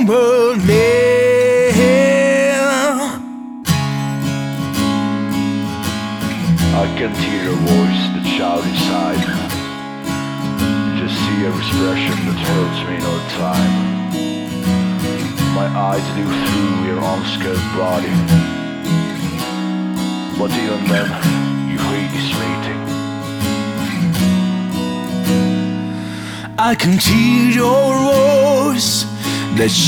burning. I can hear your voice, the child inside. Just see your expression that hurts me all the time. My eyes look through your unscared body, but even then, you hate this meeting. I can hear your voice, that